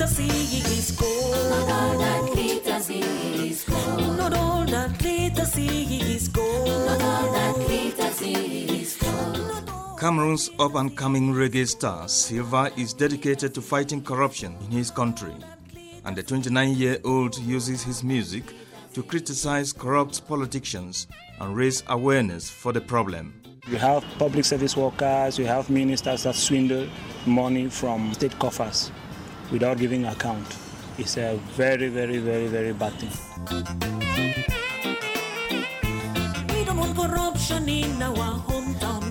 glitters is gold. Not all that glitters is gold. Not all that glitters is gold. Not all that glitters is gold. Cameroon's up-and-coming reggae star, Silva, is dedicated to fighting corruption in his country. And the 29-year-old uses his music to criticize corrupt politicians and raise awareness for the problem. You have public service workers, you have ministers that swindle money from state coffers without giving account. It's a very, very, very, very bad thing. We don't want corruption in our hometown,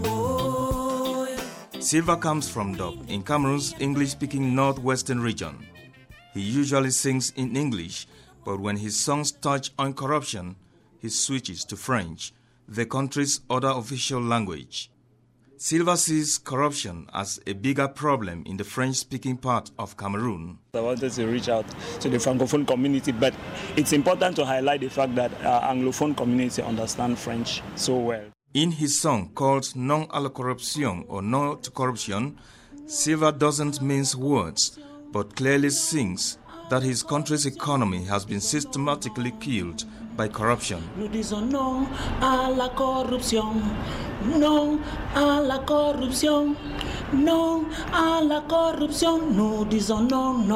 boy. Silva comes from Dub in Cameroon's English-speaking northwestern region. He usually sings in English, but when his songs touch on corruption, he switches to French, the country's other official language. Silva sees corruption as a bigger problem in the French-speaking part of Cameroon. I wanted to reach out to the Francophone community, but it's important to highlight the fact that our Anglophone community understand French so well. In his song called Non à la corruption or No to Corruption, Silva doesn't mince words, but clearly sings that his country's economy has been systematically killed by corruption. Nous disons non à la corruption, non à la corruption, non à la corruption, nous disons non,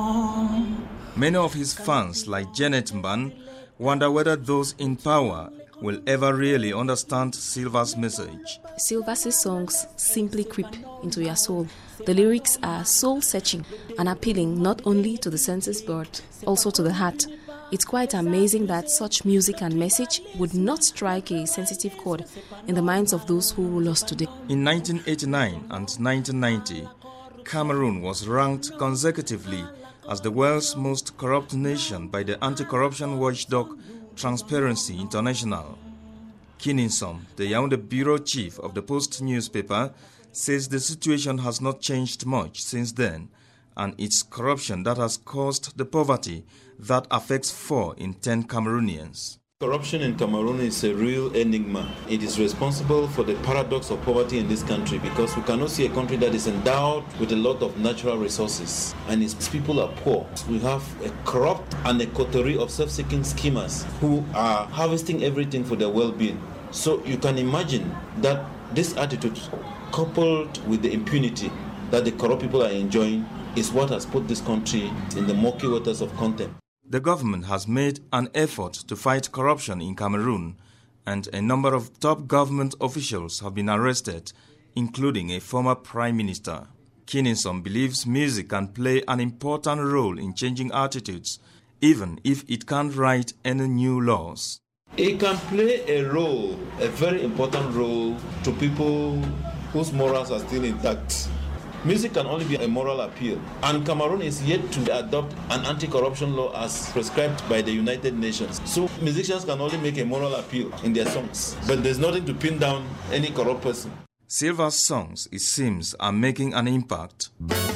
non. Many of his fans, like Janet Mban, wonder whether those in power will ever really understand Silva's message. Silva's songs simply creep into your soul. The lyrics are soul-searching and appealing not only to the senses but also to the heart. It's quite amazing that such music and message would not strike a sensitive chord in the minds of those who rule us today. In 1989 and 1990, Cameroon was ranked consecutively as the world's most corrupt nation by the anti-corruption watchdog Transparency International. Kininsom, the Yaoundé bureau chief of the Post newspaper, says the situation has not changed much since then, and it's corruption that has caused the poverty that affects 4 in 10 Cameroonians. Corruption in Cameroon is a real enigma. It is responsible for the paradox of poverty in this country because we cannot see a country that is endowed with a lot of natural resources and its people are poor. We have a corrupt and a coterie of self-seeking schemers who are harvesting everything for their well-being. So you can imagine that this attitude, coupled with the impunity that the corrupt people are enjoying, is what has put this country in the murky waters of contempt. The government has made an effort to fight corruption in Cameroon, and a number of top government officials have been arrested, including a former prime minister. Kininsom believes music can play an important role in changing attitudes, even if it can't write any new laws. It can play a role, a very important role, to people whose morals are still intact. Music can only be a moral appeal, and Cameroon is yet to adopt an anti-corruption law as prescribed by the United Nations. So musicians can only make a moral appeal in their songs, but there's nothing to pin down any corrupt person. Silva's songs, it seems, are making an impact.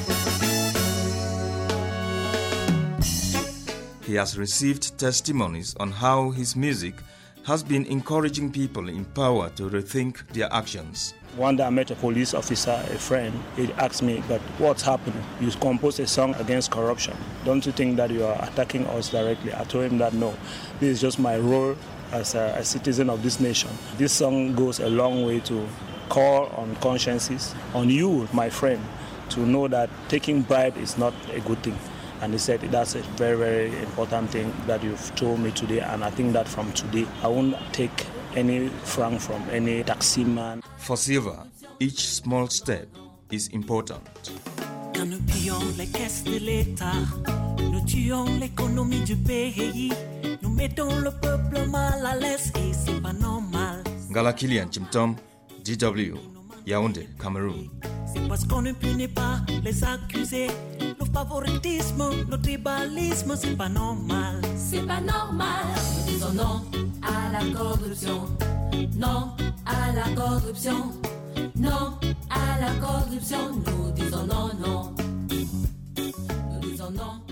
He has received testimonies on how his music has been encouraging people in power to rethink their actions. One day I met a police officer, a friend. He asked me, but what's happening? You composed a song against corruption. Don't you think that you are attacking us directly? I told him that no, this is just my role as a citizen of this nation. This song goes a long way to call on consciences, on you, my friend, to know that taking bribe is not a good thing. And he said, that's a very, very important thing that you've told me today. And I think that from today, I won't take any franc from any taxi man. For Silva, each small step is important. Quand nous pillons les caisses de l'État, nous tuons l'économie du pays, nous mettons le peuple mal à l'aise et c'est pas normal. Ngala Kilian Chimtom, DW, Yaoundé, Cameroon. C'est parce qu'on ne punit pas les accusés. Le favoritisme, le tribalisme, c'est pas normal. C'est pas normal. Nous disons non à la corruption. Non à la corruption. Non à la corruption. Nous disons non, non. Nous disons non.